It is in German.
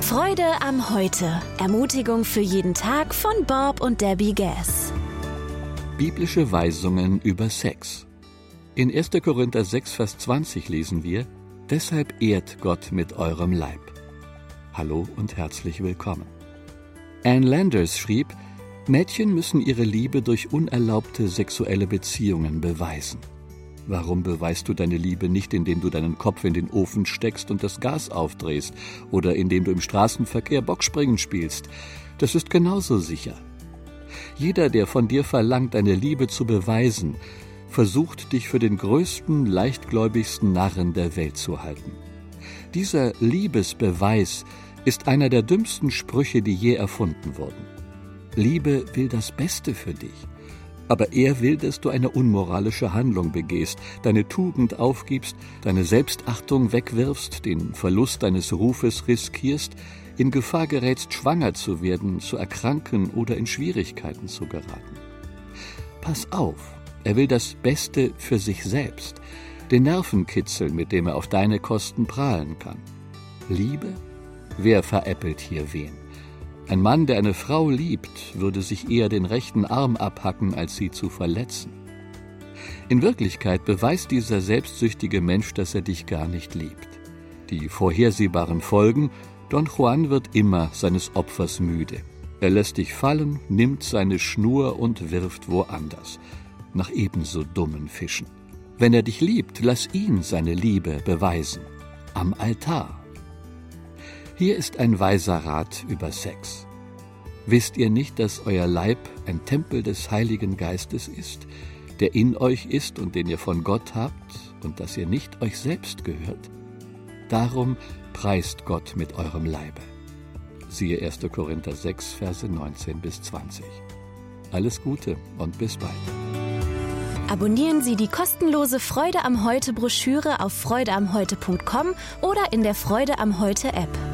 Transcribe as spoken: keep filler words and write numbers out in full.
Freude am Heute. Ermutigung für jeden Tag von Bob und Debbie Gass. Biblische Weisungen über Sex. In erster Korinther sechs, Vers zwanzig lesen wir: Deshalb ehrt Gott mit eurem Leib. Hallo und herzlich willkommen. Ann Landers schrieb: Mädchen müssen ihre Liebe durch unerlaubte sexuelle Beziehungen beweisen. Warum beweist du deine Liebe nicht, indem du deinen Kopf in den Ofen steckst und das Gas aufdrehst oder indem du im Straßenverkehr Bockspringen spielst? Das ist genauso sicher. Jeder, der von dir verlangt, deine Liebe zu beweisen, versucht, dich für den größten, leichtgläubigsten Narren der Welt zu halten. Dieser Liebesbeweis ist einer der dümmsten Sprüche, die je erfunden wurden. Liebe will das Beste für dich. Aber er will, dass du eine unmoralische Handlung begehst, deine Tugend aufgibst, deine Selbstachtung wegwirfst, den Verlust deines Rufes riskierst, in Gefahr gerätst, schwanger zu werden, zu erkranken oder in Schwierigkeiten zu geraten. Pass auf, er will das Beste für sich selbst, den Nervenkitzel, mit dem er auf deine Kosten prahlen kann. Liebe? Wer veräppelt hier wen? Ein Mann, der eine Frau liebt, würde sich eher den rechten Arm abhacken, als sie zu verletzen. In Wirklichkeit beweist dieser selbstsüchtige Mensch, dass er dich gar nicht liebt. Die vorhersehbaren Folgen: Don Juan wird immer seines Opfers müde. Er lässt dich fallen, nimmt seine Schnur und wirft woanders, nach ebenso dummen Fischen. Wenn er dich liebt, lass ihn seine Liebe beweisen. Am Altar. Hier ist ein weiser Rat über Sex. Wisst ihr nicht, dass euer Leib ein Tempel des Heiligen Geistes ist, der in euch ist und den ihr von Gott habt, und dass ihr nicht euch selbst gehört? Darum preist Gott mit eurem Leibe. Siehe erster Korinther sechs, Verse neunzehn bis zwanzig. Alles Gute und bis bald. Abonnieren Sie die kostenlose Freude am Heute Broschüre auf freude am heute punkt com oder in der Freude am Heute App.